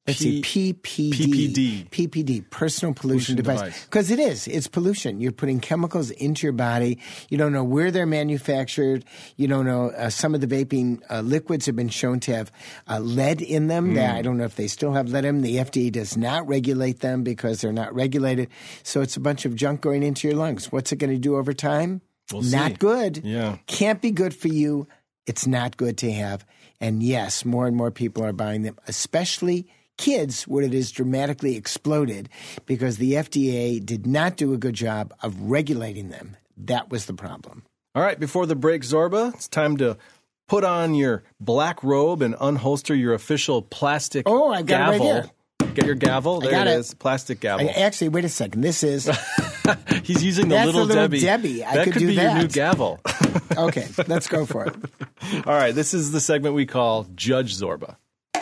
Let's see, P P D. P P D. P P D, personal pollution, Pollution device. device. Because it is. It's pollution. You're putting chemicals into your body. You don't know where they're manufactured. You don't know. Uh, some of the vaping uh, liquids have been shown to have uh, lead in them. Mm. That, I don't know if they still have lead in them. The F D A does not regulate them because they're not regulated. So it's a bunch of junk going into your lungs. What's it going to do over time? We'll not see. good. Yeah. Can't be good for you. It's not good to have. And yes, more and more people are buying them, especially kids, where it has dramatically exploded because the F D A did not do a good job of regulating them. That was the problem. All right, before the break, Zorba, it's time to put on your black robe and unholster your official plastic Oh, I got gavel. it right here. Get your gavel. There got it it. is. Plastic gavel. I, actually, wait a second. This is He's using the That's little, the little Debbie. Debbie. I that could could do be your that. new gavel. okay. Let's go for it. All right, this is the segment we call Judge Zorba.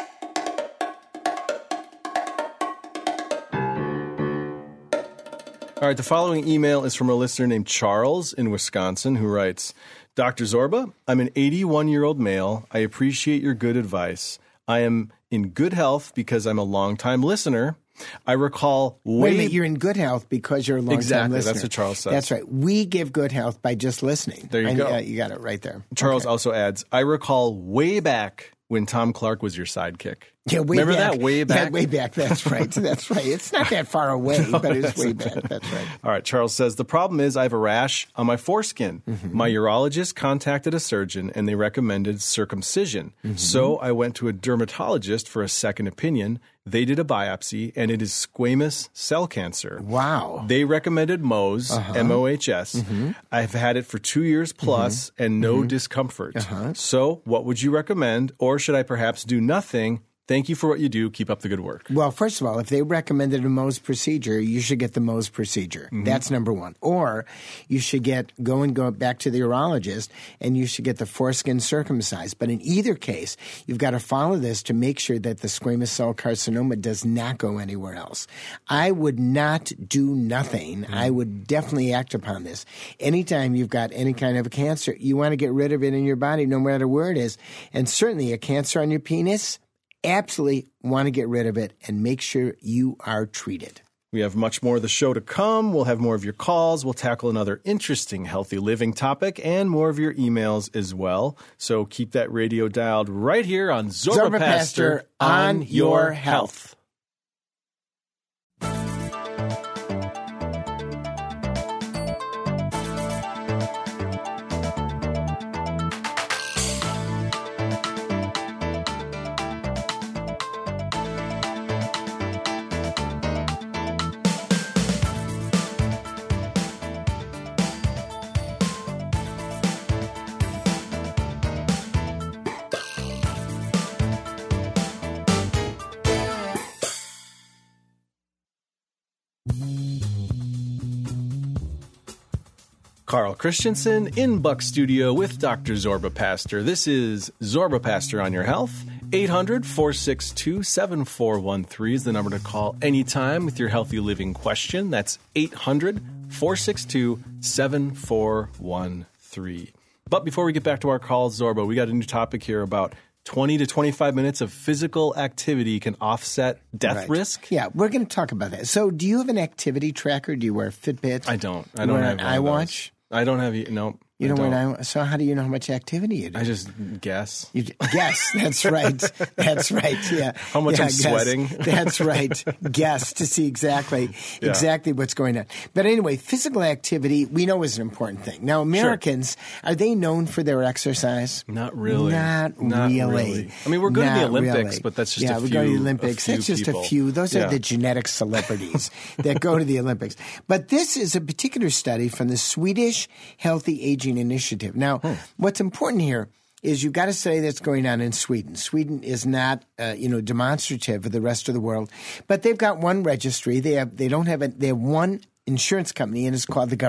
All right, the following email is from a listener named Charles in Wisconsin who writes, Doctor Zorba, I'm an eighty-one-year-old male. I appreciate your good advice. I am in good health because I'm a longtime listener. I recall way... Wait a minute, you're in good health because you're a long-time Exactly, listener. that's what Charles says. That's right. We give good health by just listening. There you I, go. Uh, you got it right there. Charles Okay. also adds, I recall way back when Tom Clark was your sidekick. Yeah, way Remember back. that? Way back? Yeah, way back. That's right. That's right. It's not that far away, No, but it's that's way okay. back. That's right. All right, Charles says, the problem is I have a rash on my foreskin. Mm-hmm. My urologist contacted a surgeon and they recommended circumcision. Mm-hmm. So I went to a dermatologist for a second opinion. They did a biopsy and it is squamous cell cancer. Wow. They recommended M O S, Uh-huh. M O H S. Mm-hmm. I've had it for two years plus and no discomfort. Uh-huh. So what would you recommend? Or should I perhaps do nothing? Thank you for what you do. Keep up the good work. Well, first of all, if they recommended a Mohs procedure, you should get the Mohs procedure. Mm-hmm. That's number one. Or you should get go and go back to the urologist, and you should get the foreskin circumcised. But in either case, you've got to follow this to make sure that the squamous cell carcinoma does not go anywhere else. I would not do nothing. Mm-hmm. I would definitely act upon this. Anytime you've got any kind of a cancer, you want to get rid of it in your body, no matter where it is. And certainly a cancer on your penis, absolutely want to get rid of it and make sure you are treated. We have much more of the show to come. We'll have more of your calls. We'll tackle another interesting healthy living topic and more of your emails as well. So keep that radio dialed right here on Zorba, Zorba Pastor Pastor on your health. Carl Christensen in Buck Studio with Doctor Zorba Pastor. This is Zorba Pastor on your health. eight hundred, four six two, seven four one three is the number to call anytime with your healthy living question. That's eight hundred, four six two, seven four one three. But before we get back to our calls, Zorba, we got a new topic here about twenty to twenty-five minutes of physical activity can offset death Right. risk. Yeah, we're going to talk about that. So do you have an activity tracker? Do you wear Fitbit? I don't. I You don't wear have an one of those. iWatch? I don't have, no. You I don't, don't. wear an So how do you know how much activity you do? I just guess. You, yes, that's right. That's right. Yeah. How much yeah, I'm guess. sweating. That's right. Guess to see exactly Yeah. exactly what's going on. But anyway, physical activity we know is an important thing. Now, Americans, are they known for their exercise? Not really. Not, Not really. really. I mean, we're going to the Not Olympics, really. but that's just yeah, a we're few- going to the a Olympics. few That's just people. a few. Those Yeah. are the genetic celebrities that go to the Olympics. But this is a particular study from the Swedish Healthy Aging Initiative. Now, Hmm. what's important here is you've got to study that's going on in Sweden. Sweden is not, uh, you know, demonstrative of the rest of the world, but they've got one registry. They have, they don't have a, they have one insurance company, and it's called the government.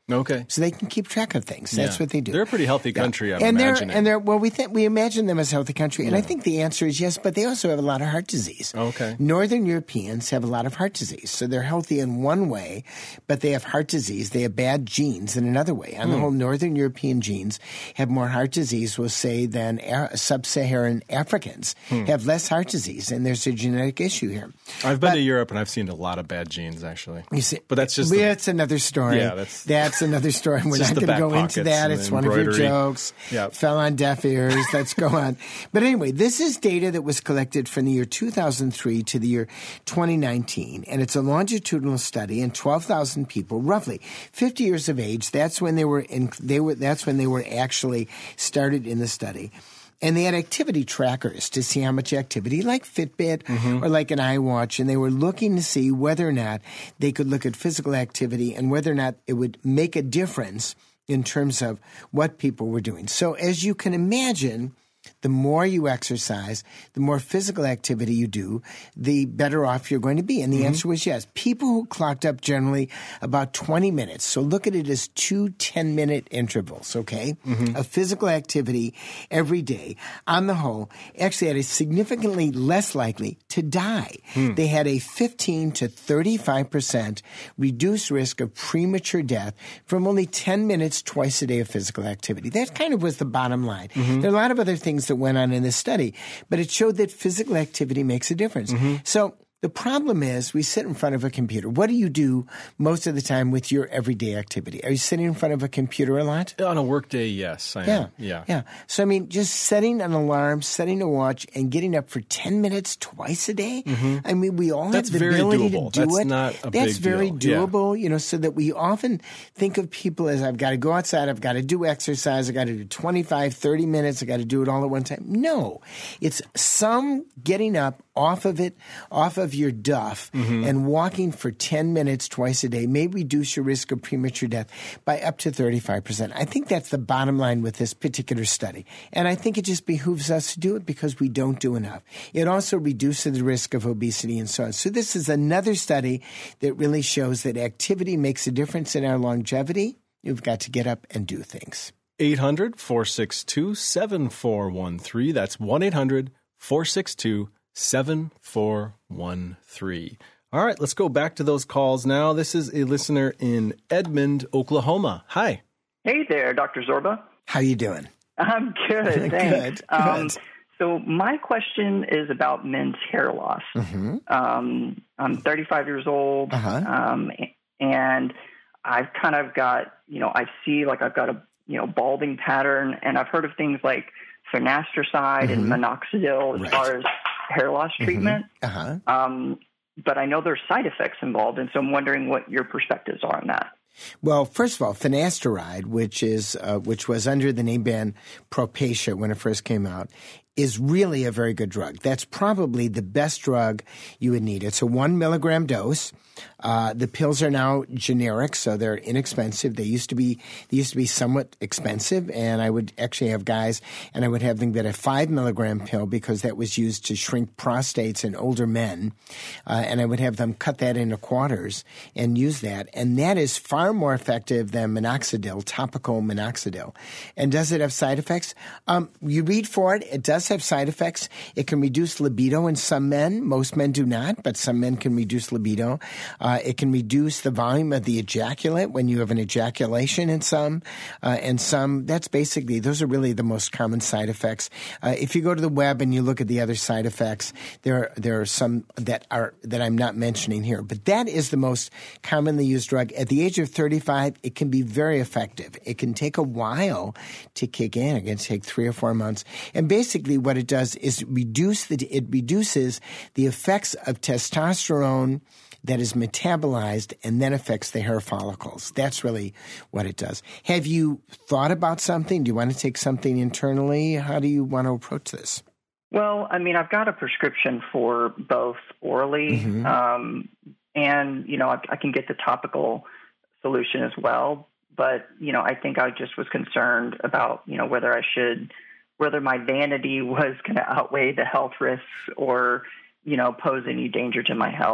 Okay. So they can keep track of things. That's Yeah. what they do. They're a pretty healthy country, yeah. I'm and imagining. They're, and they're, well, we think we imagine them as a healthy country, and Yeah. I think the answer is yes, but they also have a lot of heart disease. Okay. Northern Europeans have a lot of heart disease. So they're healthy in one way, but they have heart disease. They have bad genes in another way. On the whole, Northern European genes have more heart disease, we'll say, than a- sub-Saharan Africans have less heart disease, and there's a genetic issue here. I've been But- to Europe, and I've seen a lot of bad genes, actually. You see, But that's just well, the- that's another story. Yeah, that's- that's another story. We're just not the going to back go into pockets that. and It's the one of your embroidery. jokes. Yep. Fell on deaf ears. Let's go on. But anyway, this is data that was collected from the year two thousand three to the year twenty nineteen, and it's a longitudinal study in twelve thousand people, roughly fifty years of age. That's when they were in. They were. That's when they were actually started in the study. And they had activity trackers to see how much activity, like Fitbit or like an iWatch, and they were looking to see whether or not they could look at physical activity and whether or not it would make a difference in terms of what people were doing. So as you can imagine, the more you exercise, the more physical activity you do, the better off you're going to be. And the answer was yes. People who clocked up generally about twenty minutes. So look at it as two ten-minute intervals, okay, of physical activity every day, on the whole, actually had a significantly less likely to die. They had a fifteen to thirty-five percent reduced risk of premature death from only ten minutes twice a day of physical activity. That kind of was the bottom line. There are a lot of other things that went on in this study, but it showed that physical activity makes a difference. So the problem is we sit in front of a computer. What do you do most of the time with your everyday activity? Are you sitting in front of a computer a lot? On a work day, yes, I Yeah. am. Yeah. Yeah. So, I mean, just setting an alarm, setting a watch, and getting up for ten minutes twice a day. I mean, we all That's have the very ability doable. to do That's it. not a That's big very deal. Yeah. doable, you know, so that we often think of people as I've got to go outside, I've got to do exercise, I've got to do twenty-five, thirty minutes, I've got to do it all at one time. No. It's some getting up off of it, off of your duff, and walking for ten minutes twice a day may reduce your risk of premature death by up to thirty-five percent. I think that's the bottom line with this particular study. And I think it just behooves us to do it because we don't do enough. It also reduces the risk of obesity and so on. So this is another study that really shows that activity makes a difference in our longevity. You've got to get up and do things. eight hundred, four six two, seven four one three. That's one eight hundred, four six two, seven four one three. All right, let's go back to those calls now. This is a listener in Edmond, Oklahoma. Hi. Hey there, Doctor Zorba. How you doing? I'm good, Good, thanks. good. Um, so my question is about men's hair loss. Mm-hmm. Um, I'm thirty-five years old, Uh-huh. um, and I've kind of got, you know, I see like I've got a, you know, balding pattern, and I've heard of things like finasteride and minoxidil as Right. far as hair loss treatment. Uh-huh. Um, but I know there's side effects involved, and so I'm wondering what your perspectives are on that. Well, first of all, finasteride, which is uh, which was under the name brand Propecia when it first came out, is really a very good drug. That's probably the best drug you would need. It's a one milligram dose. Uh, the pills are now generic, so they're inexpensive. They used to be they used to be somewhat expensive, and I would actually have guys, and I would have them get a five milligram pill because that was used to shrink prostates in older men, uh, and I would have them cut that into quarters and use that, and that is far more effective than minoxidil, topical minoxidil. And does it have side effects? Um, you read for it. It does have side effects. It can reduce libido in some men. Most men do not, but some men can reduce libido. Uh, it can reduce the volume of the ejaculate when you have an ejaculation in some, uh, and some. That's basically, those are really the most common side effects. Uh, if you go to the web and you look at the other side effects, there there are some that are that I'm not mentioning here. But that is the most commonly used drug. At the age of thirty-five, it can be very effective. It can take a while to kick in. It can take three or four months. And basically, what it does is reduce the it reduces the effects of testosterone that is metabolized and then affects the hair follicles. That's really what it does. Have you thought about something? Do you want to take something internally? How do you want to approach this? Well, I mean, I've got a prescription for both orally, Mm-hmm. um, and, you know, I, I can get the topical solution as well. But, you know, I think I just was concerned about, you know, whether I should, whether my vanity was going to outweigh the health risks or, you know, pose any danger to my health.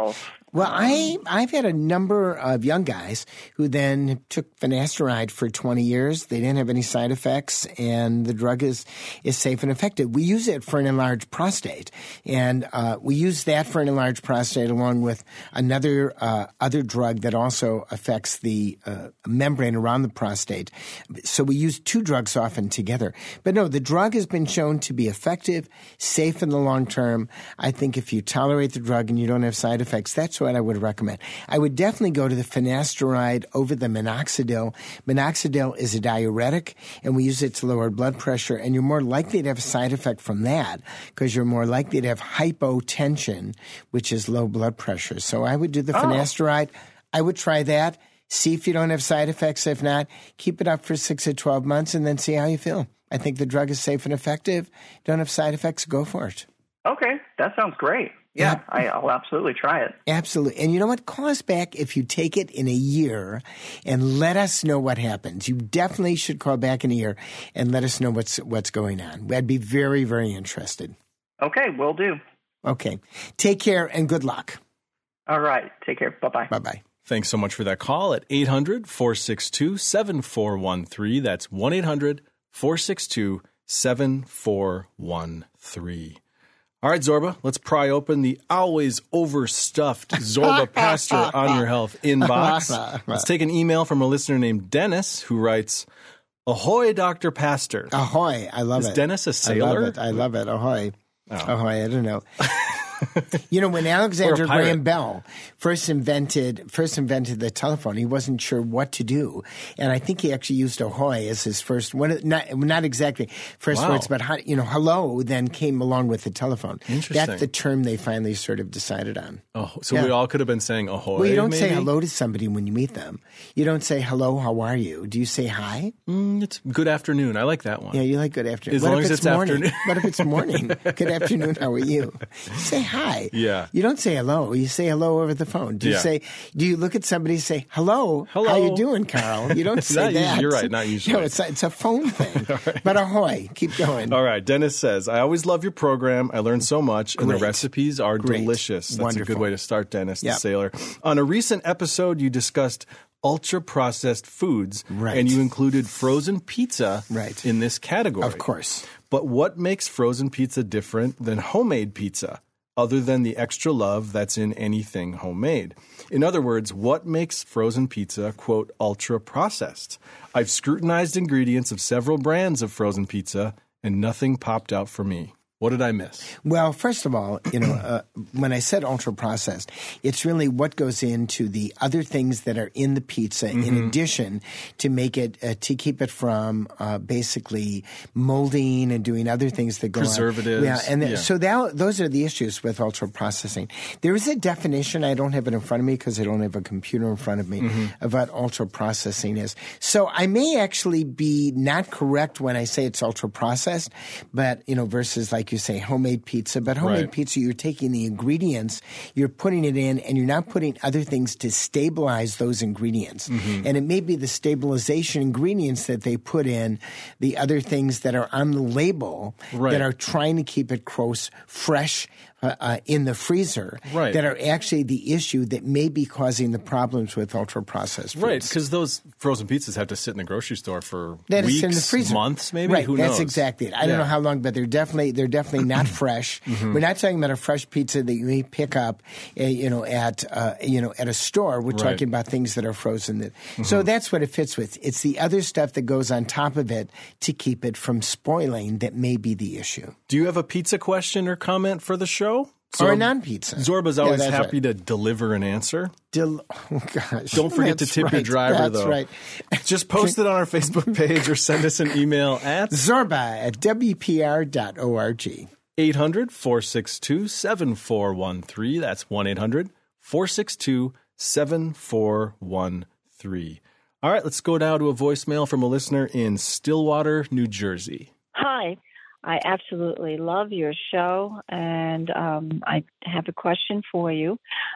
Well, I, I've had a number of young guys who then took finasteride for twenty years. They didn't have any side effects, and the drug is, is safe and effective. We use it for an enlarged prostate, and uh, we use that for an enlarged prostate along with another uh, other drug that also affects the uh, membrane around the prostate. So we use two drugs often together. But no, the drug has been shown to be effective, safe in the long term. I think if you tolerate the drug and you don't have side effects, that's what I would recommend. I would definitely go to the finasteride over the minoxidil. Minoxidil is a diuretic, and we use it to lower blood pressure, and you're more likely to have a side effect from that because you're more likely to have hypotension, which is low blood pressure. So I would do the oh. finasteride. I would try that. See if you don't have side effects. If not, keep it up for six to twelve months and then see how you feel. I think the drug is safe and effective. Don't have side effects, go for it. Okay, that sounds great. Yeah, yep. I, I'll absolutely try it. Absolutely. And you know what? Call us back if you take it in a year and let us know what happens. You definitely should call back in a year and let us know what's what's going on. I'd be very, very interested. Okay, will do. Okay. Take care and good luck. All right. Take care. Bye-bye. Bye-bye. Thanks so much for that call at eight hundred, four six two, seven four one three. That's one eight hundred, four six two, seven four one three. All right, Zorba, let's pry open the always overstuffed Zorba Pastor on Your Health inbox. Let's take an email from a listener named Dennis who writes, Ahoy, Doctor Pastor. Ahoy. I love Is it. Is Dennis a sailor? I love it. I love it. Ahoy. Oh. Ahoy. I don't know. You know, when Alexander Graham Bell first invented first invented the telephone, he wasn't sure what to do, and I think he actually used ahoy as his first one. Not not exactly first wow. words, but you know, hello then came along with the telephone. Interesting. That's the term they finally sort of decided on. Oh, so yeah. we all could have been saying ahoy. Well, you don't maybe? say hello to somebody when you meet them. You don't say hello. How are you? Do you say hi? Mm, it's good afternoon. I like that one. Yeah, you like good afternoon. As what long if as it's, it's morning? afternoon. What if it's morning? Good afternoon. How are you? Say hi. Yeah. You don't say hello. You say hello over the phone. Do you yeah. say? Do you look at somebody and say hello? Hello. How you doing, Carl? You don't say not that. Usually, you're right. Not usually. No, it's a, it's a phone thing. Right. But ahoy! Keep going. All right. Dennis says, "I always love your program. I learn so much, Great. and the recipes are Great. delicious." That's Wonderful. a good way to start, Dennis, yep. the sailor. On a recent episode, you discussed ultra-processed foods, right. and you included frozen pizza right. in this category. Of course. But what makes frozen pizza different than homemade pizza, other than the extra love that's in anything homemade? In other words, what makes frozen pizza, quote, ultra-processed? I've scrutinized ingredients of several brands of frozen pizza, and nothing popped out for me. What did I miss? Well, first of all, you know, uh, when I said ultra-processed, it's really what goes into the other things that are in the pizza mm-hmm. in addition to make it, uh, to keep it from uh, basically molding and doing other things that go Preservatives. on. Yeah, and the, yeah. so that, those are the issues with ultra-processing. There is a definition. I don't have it in front of me because I don't have a computer in front of me mm-hmm. of what ultra-processing is. So I may actually be not correct when I say it's ultra-processed, but, you know, versus like you say homemade pizza, but homemade right. pizza, you're taking the ingredients, you're putting it in, and you're not putting other things to stabilize those ingredients. Mm-hmm. And it may be the stabilization ingredients that they put in, the other things that are on the label right. that are trying to keep it close, fresh, Uh, uh, in the freezer right. that are actually the issue that may be causing the problems with ultra-processed foods. Right, because those frozen pizzas have to sit in the grocery store for that weeks, in the freezer. months, maybe. Right, Who that's knows? exactly it. I yeah. don't know how long, but they're definitely they're definitely not fresh. Mm-hmm. We're not talking about a fresh pizza that you may pick up, uh, you know, at uh, you know at a store. We're right. talking about things that are frozen. That, mm-hmm. So that's what it fits with. It's the other stuff that goes on top of it to keep it from spoiling that may be the issue. Do you have a pizza question or comment for the show? Zorb, or a non-pizza. Zorba's always yeah, happy right. to deliver an answer. Del- oh, gosh. Don't forget that's to tip right. your driver, that's though. That's right. Just post it on our Facebook page or send us an email at Zorba at W P R dot org. eight hundred, four six two, seven four one three. That's one eight hundred, four six two, seven four one three. All right, let's go now to a voicemail from a listener in Stillwater, New Jersey. Hi. I absolutely love your show, and um, I have a question for you.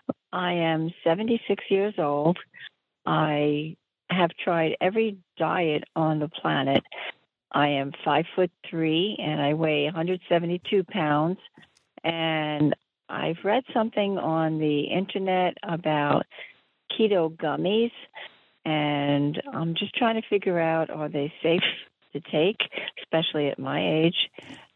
I am seventy-six years old. I have tried every diet on the planet. I am five foot three, and I weigh one hundred seventy-two pounds, and I've read something on the internet about keto gummies, and I'm just trying to figure out, are they safe to take, especially at my age?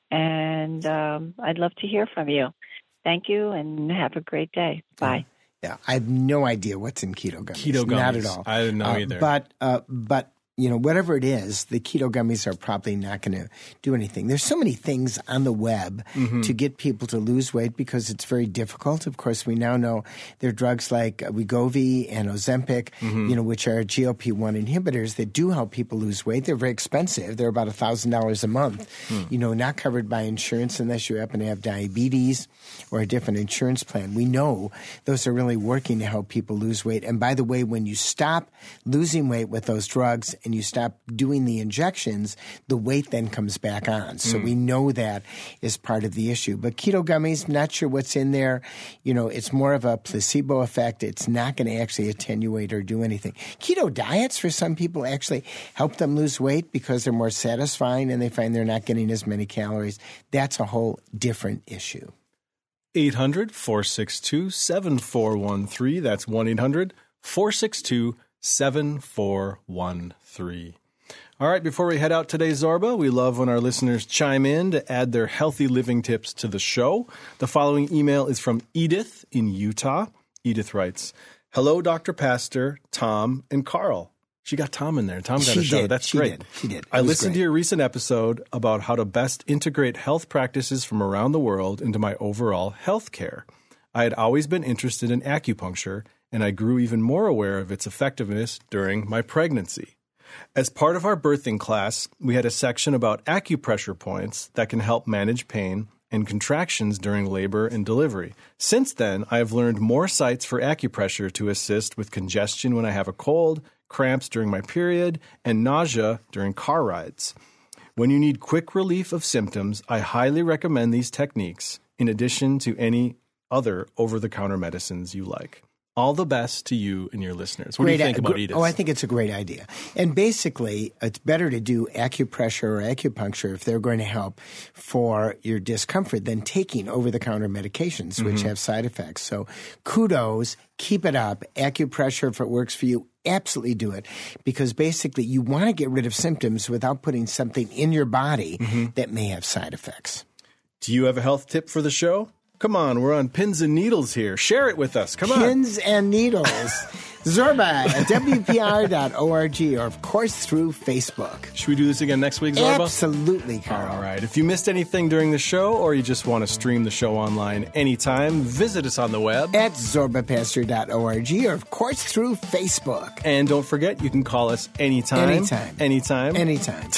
And um, I'd love to hear from you. Thank you, and have a great day. Bye. Yeah, I have no idea what's in keto gummies. Keto gummies. Not at all. I didn't know uh, either. But, uh, but you know, whatever it is, the keto gummies are probably not going to do anything. There's so many things on the web mm-hmm. to get people to lose weight because it's very difficult. Of course, we now know there are drugs like Wegovy and Ozempic, mm-hmm. you know, which are G L P one inhibitors that do help people lose weight. They're very expensive. They're about one thousand dollars a month, mm. you know, not covered by insurance unless you happen to have diabetes or a different insurance plan. We know those are really working to help people lose weight. And by the way, when you stop losing weight with those drugs and you stop doing the injections, the weight then comes back on. So mm. we know that is part of the issue. But keto gummies, not sure what's in there. You know, it's more of a placebo effect. It's not going to actually attenuate or do anything. Keto diets for some people actually help them lose weight because they're more satisfying and they find they're not getting as many calories. That's a whole different issue. eight hundred, four six two, seven four one three. That's one eight hundred, four six two, seven four one three. All right, before we head out today, Zorba, we love when our listeners chime in to add their healthy living tips to the show. The following email is from Edith in Utah. Edith writes, "Hello, Doctor Pastor, Tom, and Carl." She got Tom in there. Tom got she a show. Did. That's she great. Did. She did. It I listened great. to your recent episode about how to best integrate health practices from around the world into my overall health care. I had always been interested in acupuncture, and I grew even more aware of its effectiveness during my pregnancy. As part of our birthing class, we had a section about acupressure points that can help manage pain and contractions during labor and delivery. Since then, I have learned more sites for acupressure to assist with congestion when I have a cold, cramps during my period, and nausea during car rides. When you need quick relief of symptoms, I highly recommend these techniques, in addition to any other over-the-counter medicines you like. All the best to you and your listeners. What great, do you think about uh, Edith? Oh, I think it's a great idea. And basically, it's better to do acupressure or acupuncture if they're going to help for your discomfort than taking over-the-counter medications, which mm-hmm. have side effects. So kudos, keep it up. Acupressure, if it works for you, absolutely do it. Because basically, you want to get rid of symptoms without putting something in your body mm-hmm. that may have side effects. Do you have a health tip for the show? Come on, we're on pins and needles here. Share it with us. Come on. Pins and needles. Zorba at W P R dot org or, of course, through Facebook. Should we do this again next week, Zorba? Absolutely, Carl. All right. If you missed anything during the show or you just want to stream the show online anytime, visit us on the web at Zorba Pastor dot org or, of course, through Facebook. And don't forget, you can call us anytime. Anytime. Anytime. Anytime.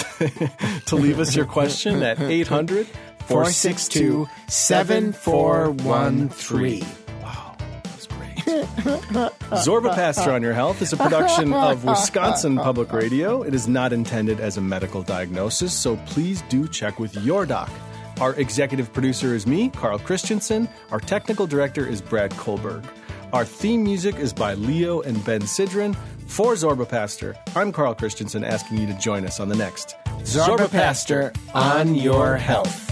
to leave us your question at eight hundred, four six two, seven four one three. Wow, that's great. Zorba Pastor on Your Health is a production of Wisconsin Public Radio. It is not intended as a medical diagnosis, so please do check with your doc. Our executive producer is me, Carl Christensen. Our technical director is Brad Kohlberg. Our theme music is by Leo and Ben Sidran. For Zorba Pastor, I'm Carl Christensen asking you to join us on the next Zorba, Zorba Pastor on Your Health.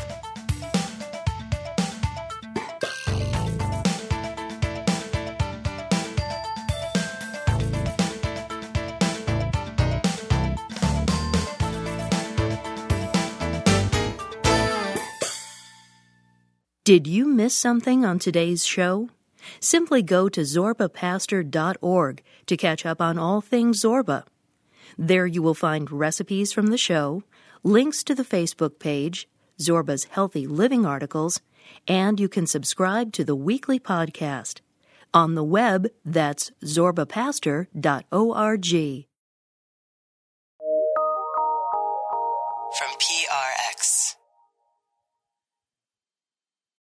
Did you miss something on today's show? Simply go to Zorba Pastor dot org to catch up on all things Zorba. There you will find recipes from the show, links to the Facebook page, Zorba's Healthy Living articles, and you can subscribe to the weekly podcast. On the web, that's Zorba Pastor dot org.